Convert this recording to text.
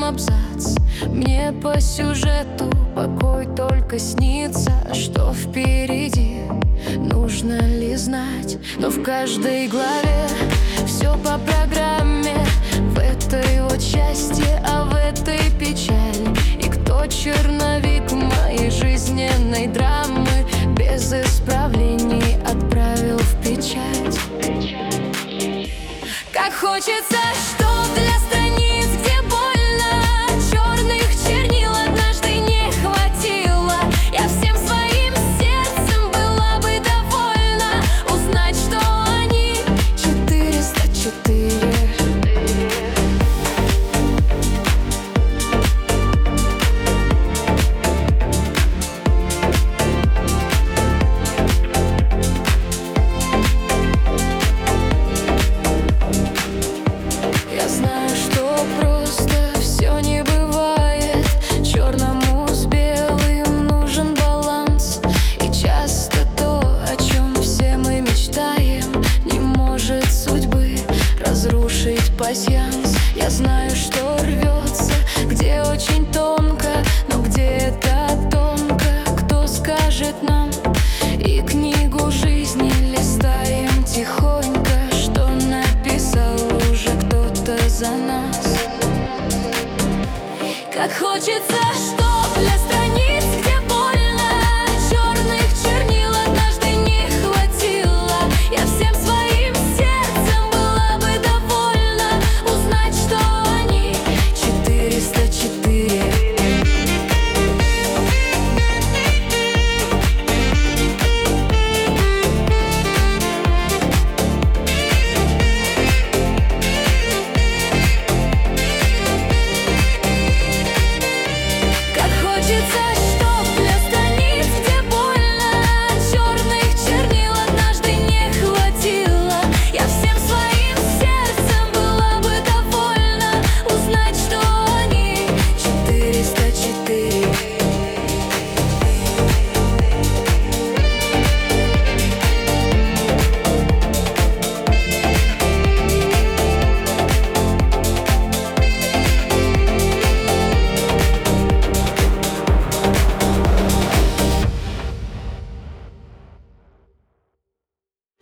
абзац. Мне по сюжету покой только снится. Что впереди, нужно ли знать? Но в каждой главе все по программе. В этой вот части, а в этой печаль. И кто черновик моей жизненной драмы без исправлений отправил в печать? Как хочется, чтоб для страниц, где больно, черных чернил однажды не хватило. Я всем своим сердцем была бы довольна узнать, что они 404. Я знаю, что просто все не бывает. Черному с белым нужен баланс. И часто то, о чем все мы мечтаем, не может судьбы разрушить пасьянс. Я знаю, что рвется, где очень тонко, но где это тонко, кто скажет нам? И книгу жизни листаем тихонько, что написал уже кто-то за нас. Как хочется